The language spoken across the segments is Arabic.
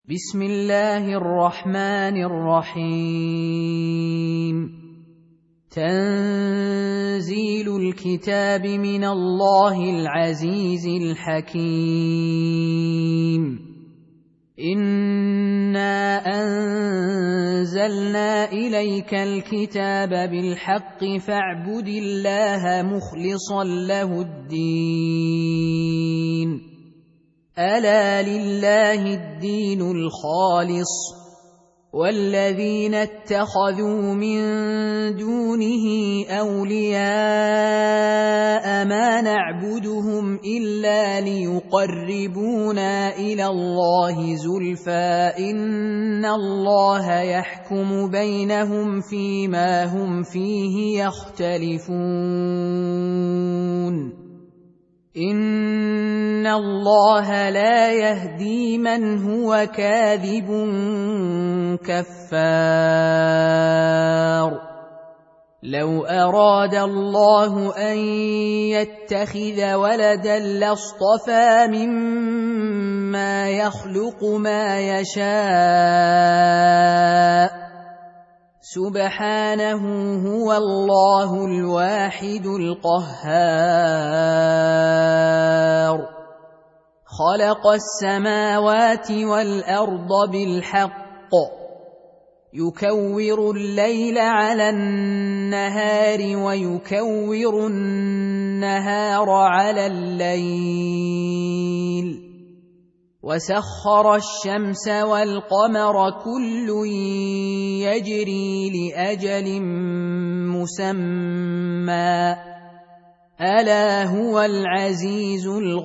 بسم الله الرحمن الرحيم. تنزيل الكتاب من الله العزيز الحكيم. إنا أنزلنا إليك الكتاب بالحق فاعبد الله مخلصا له الدين. ألا لله الدين الخالص والذين اتخذوا من دونه أولياء ما نعبدهم إلا ليقربونا إلى الله زلفى إن الله يحكم بينهم فيما هم فيه يختلفون. إن الله لا يهدي من هو كاذب كفار. لو أراد الله أن يتخذ ولدا لاصطفى مما يخلق ما يشاء سبحانه هو الله الواحد القهار. خلق السماوات والأرض بالحق يكور الليل على النهار ويكور النهار على الليل وسخر الشمس والقمر كل يجري لأجل مسمى ألا هو العزيز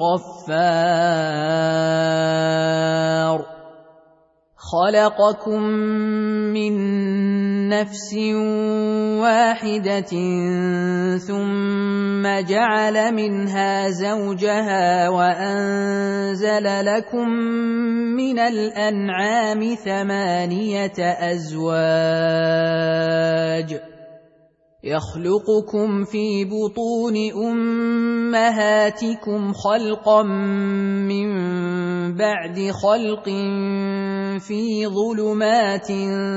الغفار. خلقكم من نفس واحدة ثم جعل منها زوجها وأنزل لكم من الأنعام 8 أزواج يخلقكم في بطون أمهاتكم خلقا من بعد خلق في ظلمات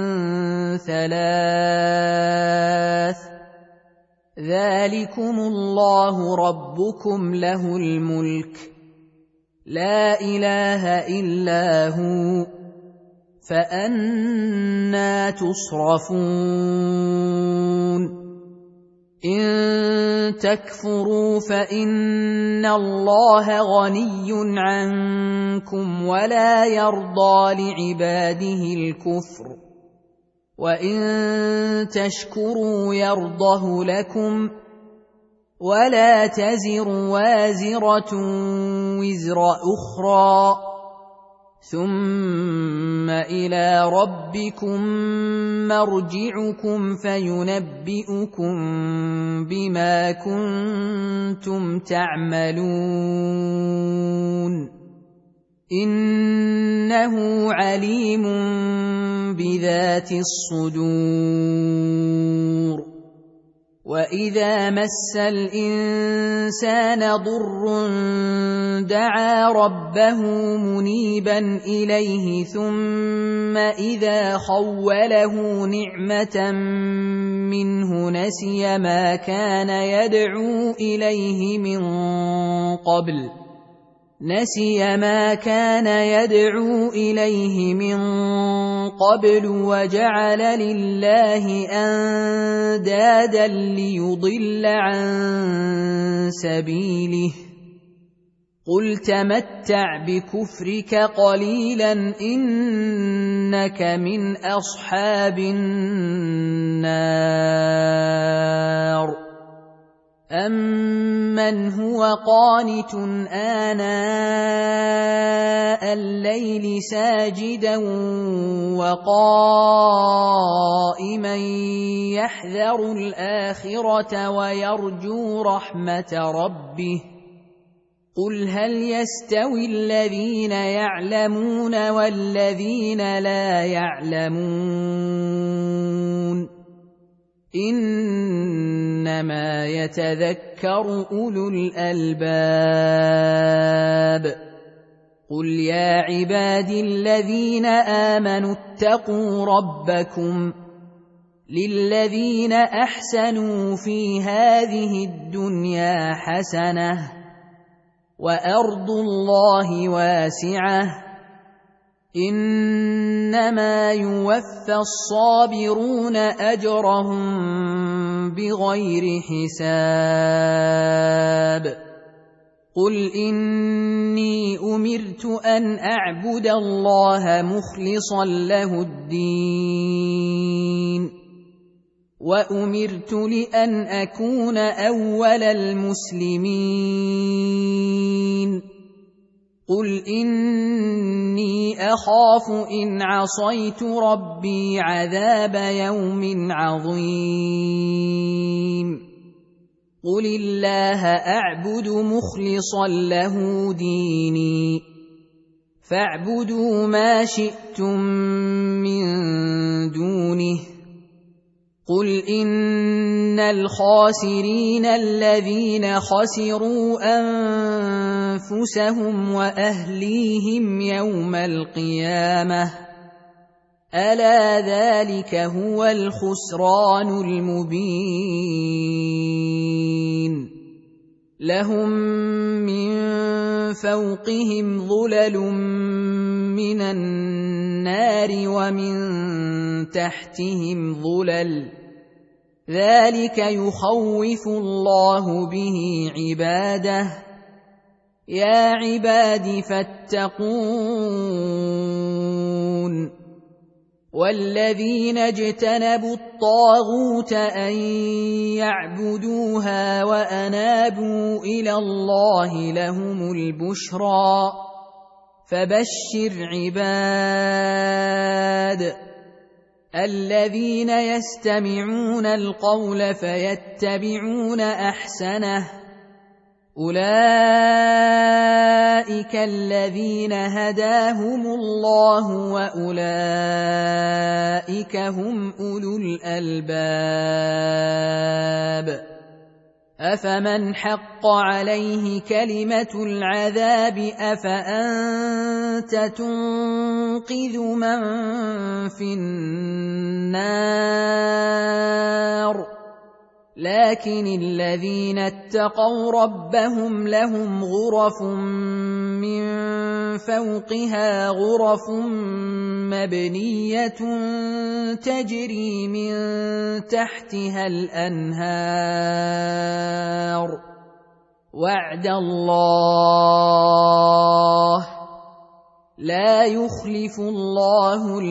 3 ذلكم الله ربكم له الملك لا إله إلا هو فأنى تصرفون. إن تكفروا فإن الله غني عنكم ولا يرضى لعباده الكفر وإن تشكروا يرضه لكم ولا تزر وازرة وزر أخرى ثم إلى ربكم مرجعكم فينبئكم بما كنتم تعملون. إنه عليم بذات الصدور. وإذا مس الإنسان ضر دعا ربه منيبا إليه ثم إذا خوله نعمة منه نسي ما كان يدعو إليه من قبل وجعل لله أندادا ليضل عن سبيله. قل تمتع بكفرك قليلا إنك من أصحاب النار. أمن هو قانت آناء الليل ساجدا وقائما يحذر الآخرة ويرجو رحمة ربه قل هل يستوي الذين يعلمون والذين لا يعلمون إنما يتذكر أولو الألباب. قل يا عبادي الذين آمنوا اتقوا ربكم للذين أحسنوا في هذه الدنيا حسنة وأرض الله واسعة إنما يوفى الصابرون أجرهم بغير حساب قل إني أمرت أن أعبد الله مخلصا له الدين وأمرت لأن أكون أول المسلمين قل إني أخاف إن عصيت ربي عذاب يوم عظيم قل الله أعبد مخلصا له ديني فاعبدوا ما شئتم من دونه قل إن الخاسرين الذين خسروا أنفسهم وأهليهم يوم القيامة ألا ذلك هو الخسران المبين لهم من فوقهم ظلل من النار ومن تحتهم ظلل ذلك يخوف الله به عباده يا عباد فاتقون والذين اجتنبوا الطاغوت أن يعبدوها وأنابوا إلى الله لهم البشرى فبشر عباد الذين يستمعون القول فيتبعون أحسنه أولئك الذين هداهم الله وأولئك هم أولو الألباب أفمن حق عليه كلمة العذاب أفأنت تنقذ من في النار لكن الذين اتقوا ربهم لهم غرف من فوقها غرف مبنية تجري من تحتها الأنهار وعد الله لا يخلف الله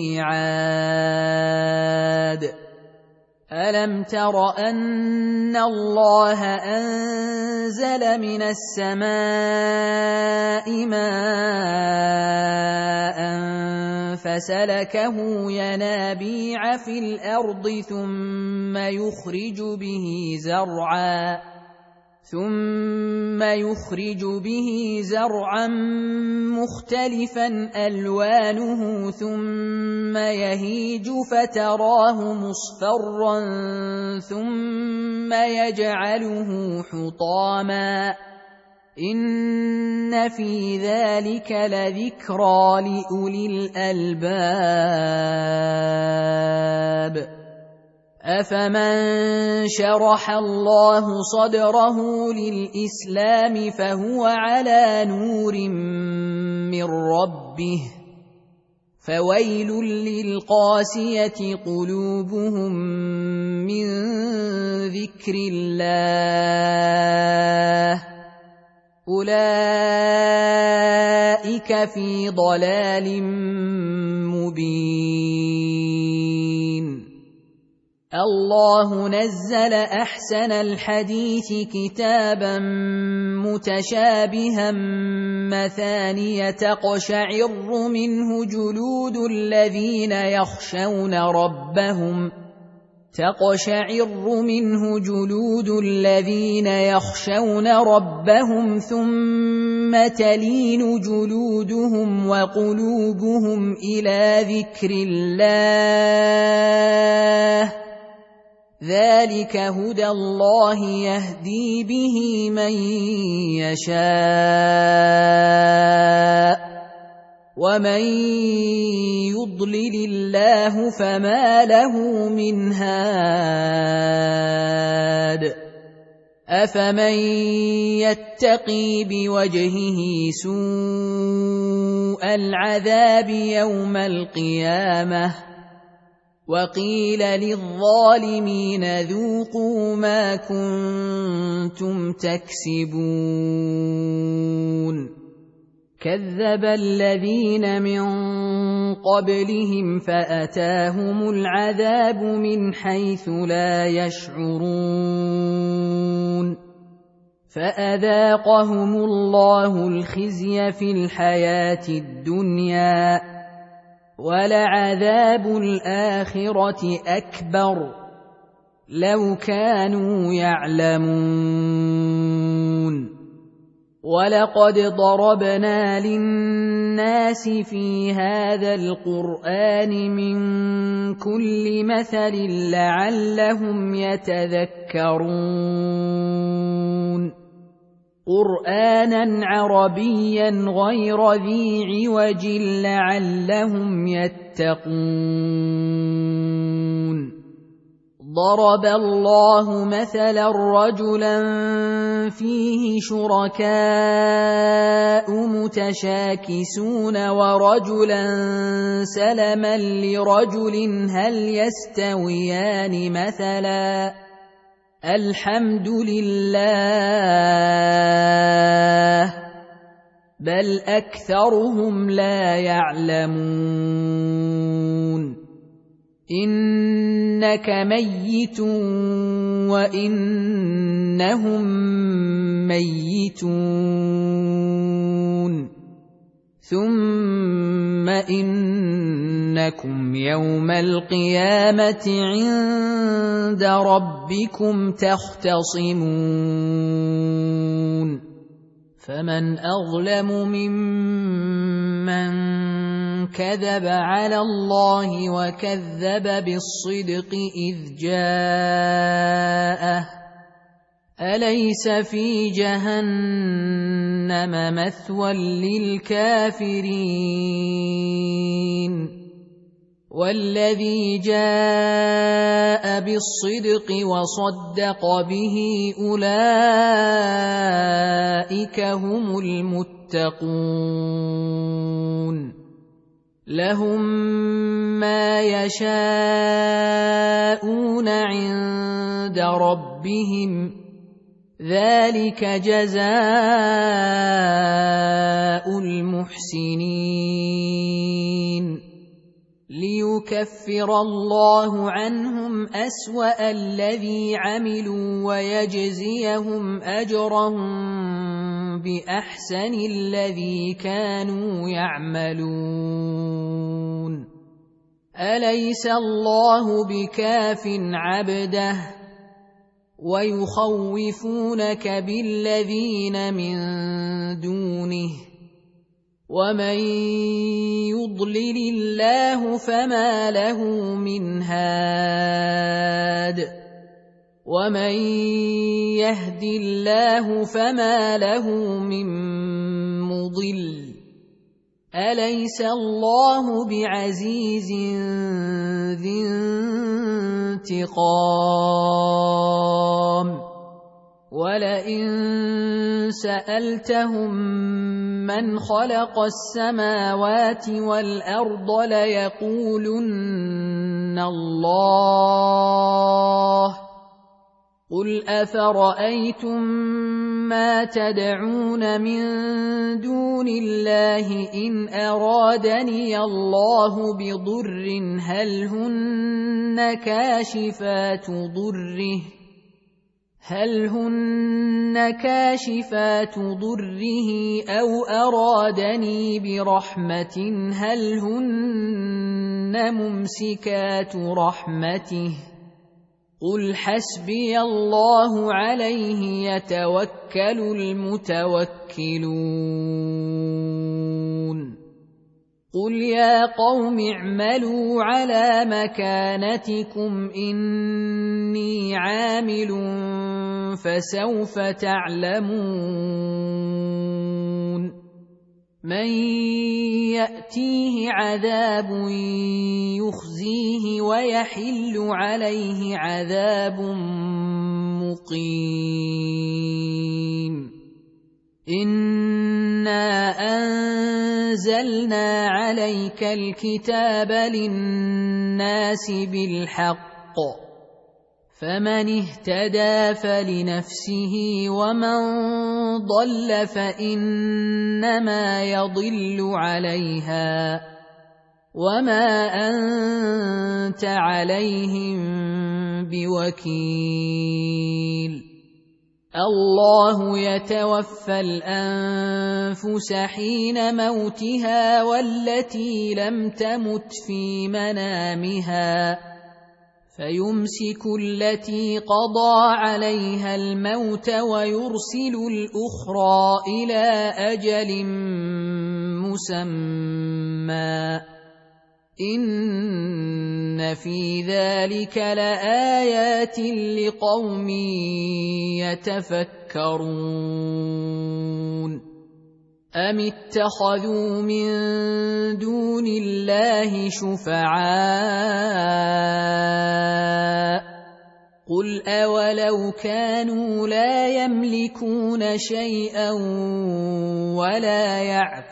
الميعاد ألم تر أن الله أنزل من السماء ماء فسلكه ينابيع في الأرض ثم يخرج به زرعا مختلفا ألوانه ثم يهيج فتراه مصفرا ثم يجعله حطاما إن في ذلك لذكرى لأولي الألباب أفمن شرح الله صدره للإسلام فهو على نور من ربه فويل للقاسية قلوبهم من ذكر الله أولئك في ضلال مبين الله نزل أحسن الحديث كتابا متشابها مثانية تقشعر منه جلود الذين يخشون ربهم ثم تلين جلودهم وقلوبهم إلى ذكر الله ذلك هدى الله يهدي به من يشاء ومن يضلل الله فما له من هاد أفمن يتقي بوجهه سوء العذاب يوم القيامة وقيل للظالمين ذوقوا ما كنتم تكسبون كذب الذين من قبلهم فأتاهم العذاب من حيث لا يشعرون فأذاقهم الله الخزي في الحياة الدنيا ولعذاب الآخرة أكبر لو كانوا يعلمون ولقد ضربنا للناس في هذا القرآن من كل مثل لعلهم يتذكرون قرآنا عربيا غير ذي عوج لعلهم يتقون ضرب الله مثلا رجلا فيه شركاء متشاكسون ورجلا سلما لرجل هل يستويان مثلا الحمد لله بل أكثرهم لا يعلمون إنك ميت وإنهم ميتون ثم إنكم يوم القيامة عند ربكم تختصمون فمن أظلم ممن كذب على الله وكذب بالصدق إذ جاءه أليس في جهنم مثوى للكافرين والذي جاء بالصدق وصدق به أولئك هم المتقون لهم ما يشاءون عند ربهم ذلك جزاء المحسنين ليكفر الله عنهم أسوأ الذي عملوا ويجزيهم أجرهم بأحسن الذي كانوا يعملون أليس الله بكاف عبده ويخوفونك بالذين من دونه ومن يضلل الله فما له من هاد ومن يهد الله فما له من مضل أليس الله بعزيز ذي انتقام ولئن سألتهم من خلق السماوات والأرض ليقولن الله قل أفرأيتم ما تدعون من دون الله إن أرادني الله بضر هل هن كاشفات ضره أو أرادني برحمة هل هن ممسكات رحمته قل حسبي الله عليه يتوكل المتوكلون قل يا قوم اعملوا على مكانتكم إني إني عامل فسوف تعلمون من يأتيه عذاب يخزيه ويحل عليه عذاب مقيم إنا أنزلنا عليك الكتاب للناس بالحق فمن اهتدى فلنفسه ومن ضل فإنما يضل عليها وما أنت عليهم بوكيل الله يتوفى الأنفس حين موتها والتي لم تمت في منامها فيمسك التي قضى عليها الموت ويرسل الأخرى إلى أجل مسمى إن في ذلك لآيات لقوم يتفكرون أم اتخذوا من دون الله شفعاء قل أولو كانوا لا يملكون شيئا ولا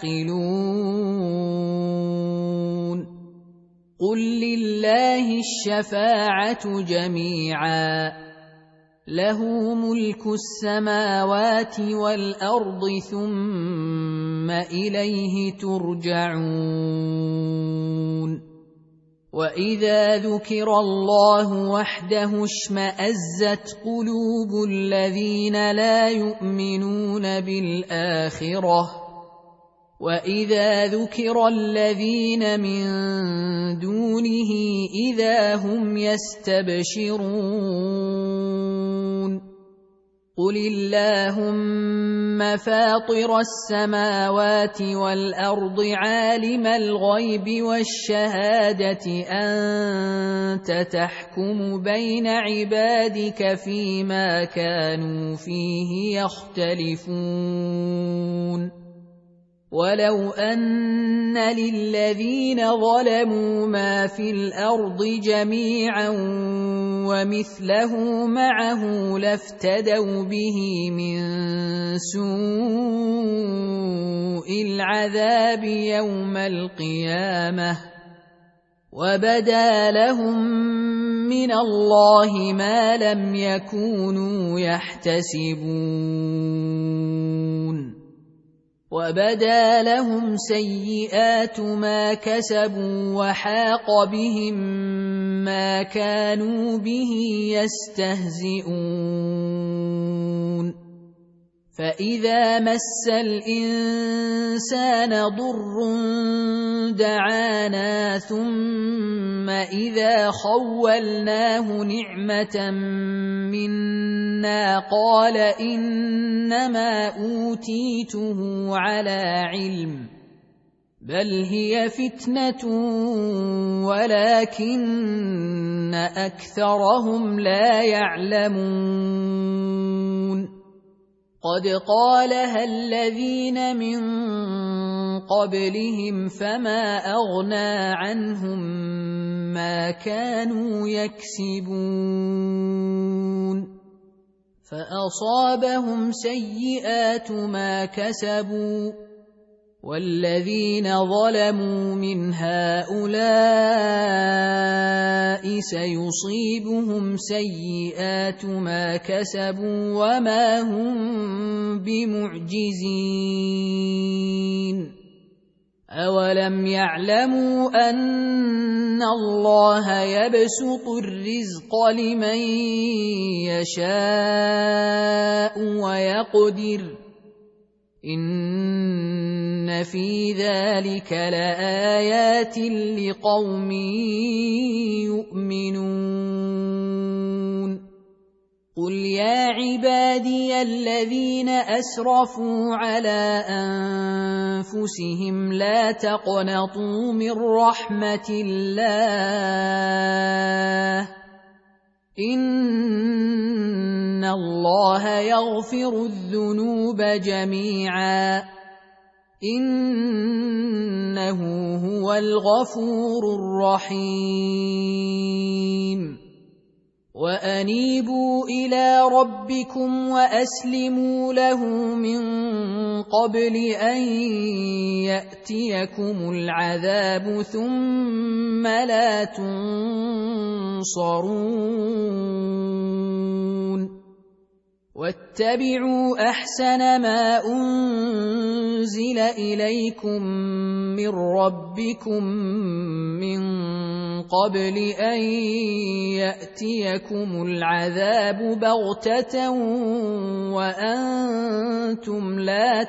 يعقلون قل لله الشفاعة جميعا له ملك السماوات والأرض ثم إليه ترجعون وإذا ذكر الله وحده اشمأزت قلوب الذين لا يؤمنون بالآخرة وإذا ذكر الذين من دونه إذا هم يستبشرون قل اللهم فاطر السماوات والأرض عالم الغيب والشهادة أنت تحكم بين عبادك فيما كانوا فيه يختلفون ولو أن للذين ظلموا ما في الأرض جميعا ومثله معه لافتدوا به من سوء العذاب يوم القيامة وبدا لهم من الله ما لم يكونوا يحتسبون وبدا لهم سيئات ما كسبوا وحاق بهم ما كانوا به يستهزئون فإذا مس الإنسان ضر دعانا ثم إذا خولناه نعمة منا قال إنما أوتيته على علم بل هي فتنة ولكن أكثرهم لا يعلمون قد قالها الذين من قبلهم فما أغنى عنهم ما كانوا يكسبون فأصابهم سيئات ما كسبوا والذين ظلموا من هؤلاء سيصيبهم سيئات ما كسبوا وما هم بمعجزين أولم يعلموا أن الله يبسط الرزق لمن يشاء ويقدر إن في ذلك لآيات لقوم يؤمنون قل يا عبادي الذين أسرفوا على أنفسهم لا تقنطوا من رحمة الله إن الله يغفر الذنوب جميعا إنه هو الغفور الرحيم وأنيبوا إلى ربكم وأسلموا له من قبل أن يأتيكم العذاب ثم لا تنصرون واتبعوا أحسن ما أنزل إليكم من ربكم من قبل أن يأتيكم العذاب بغتة وأنتم لا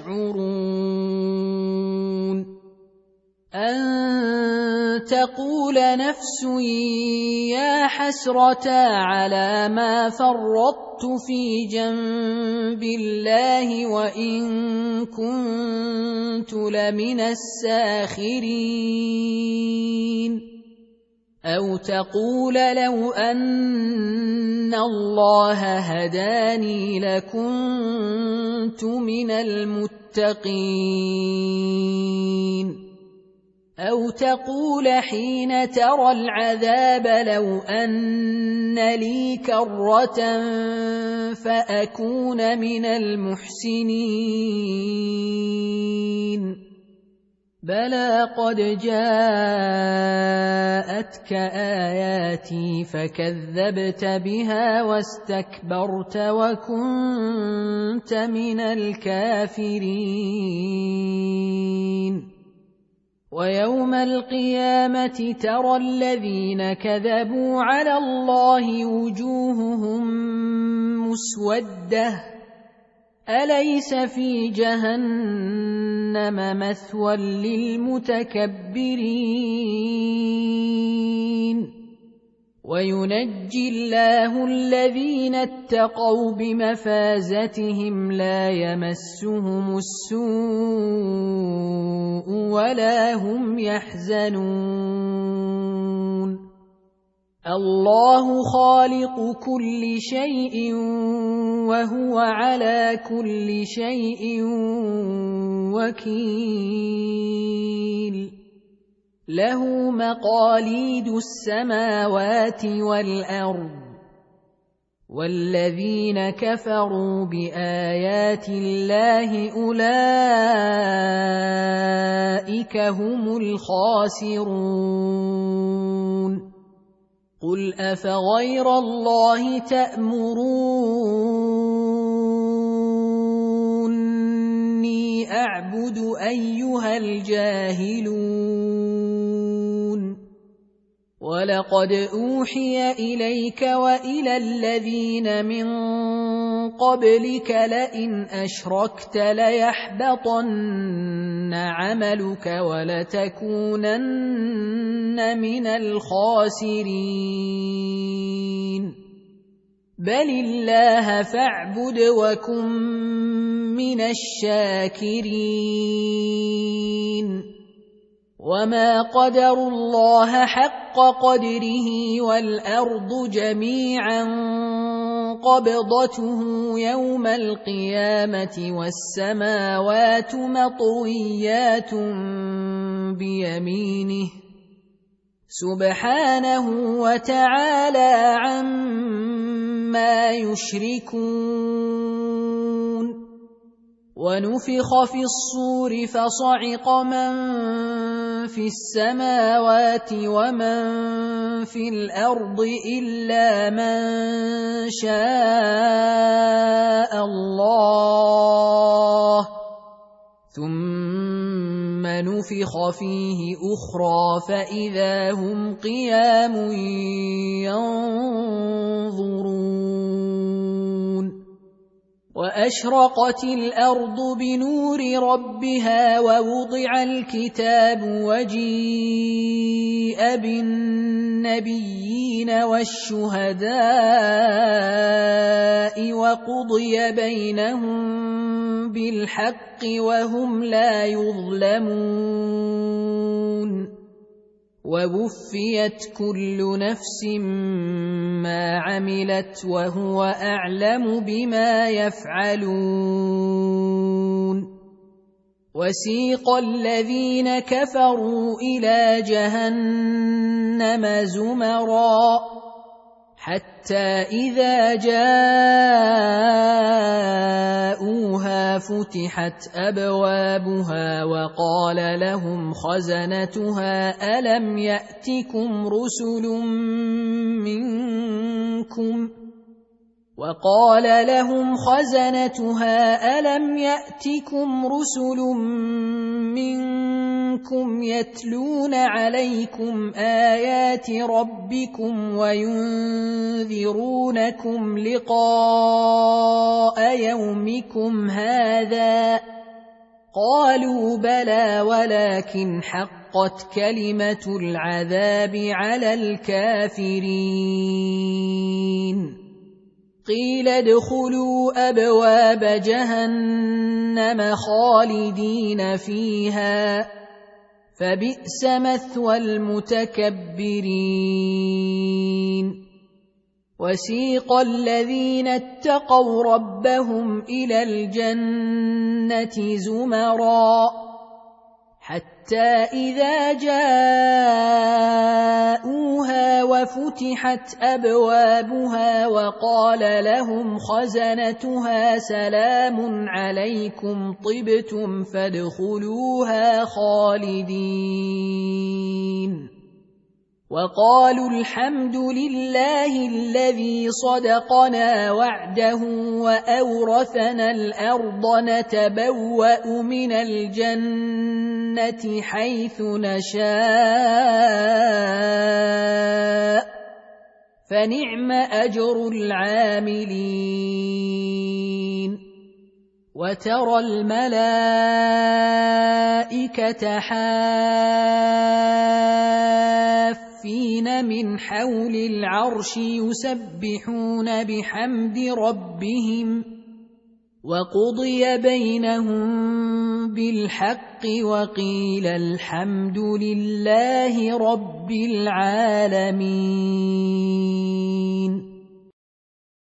تشعرون أن تقول نفس يا حسرة على ما فرطت في جنب الله وإن كنت لمن الساخرين أو تقول لو أن الله هداني لكنت من المتقين أو تقول حين ترى العذاب لو أن لي كرة فأكون من المحسنين بلى قد جاءتك آياتي فكذبت بها واستكبرت وكنت من الكافرين ويوم القيامة ترى الذين كذبوا على الله وجوههم مسودة أليس في جهنم مثوى للمتكبرين وينجي الله الذين اتقوا بمفازتهم لا يمسهم السوء ولا هم يحزنون الله خالق كل شيء وهو على كل شيء وكيل له مقاليد السماوات والأرض والذين كفروا بآيات الله أولئك هم الخاسرون قل أفغير الله تأمروني أعبد أيها الجاهلون ولقد أوحي إليك وإلى الذين من قبلك لئن أشركت ليحبطن عملك ولتكونن من الخاسرين بل الله فاعبد وكن من الشاكرين وما قدروا الله حق قدره والأرض جميعا قبضته يوم القيامة والسماوات مطويات بيمينه سبحانه وتعالى عما يشركون ونفخ في الصور فصعق من في السماوات ومن في الأرض إلا من شاء الله ثم نفخ فيه أخرى فإذا هم قيام ينظرون وأشرقت الأرض بنور ربها ووضع الكتاب وجيء بالنبيين والشهداء وقضي بينهم بالحق وهم لا يظلمون ووفيت كل نفس ما عملت وهو أعلم بما يفعلون وسيق الذين كفروا إلى جهنم زمرا حتى إذا جاءوها فتحت أبوابها وقال لهم خزنتها ألم يأتكم رسل منكم يتلون عليكم آيات ربكم وينذرونكم لقاء يومكم هذا قالوا بلى ولكن حقت كلمة العذاب على الكافرين قيل ادخلوا أبواب جهنم خالدين فيها فبئس مثوى المتكبرين وسيق الذين اتقوا ربهم إلى الجنة زمرا حتى إذا جاءوها وفتحت أبوابها وقال لهم خزنتها سلام عليكم طبتم فادخلوها خالدين وقالوا الحمد لله الذي صدقنا وعده وأورثنا الأرض نتبوأ من الجنة حيث نشاء فنعم أجر العاملين وترى الملائكة حافين من حول العرش يسبحون بحمد ربهم وقضي بينهم بالحق وقيل الحمد لله رب العالمين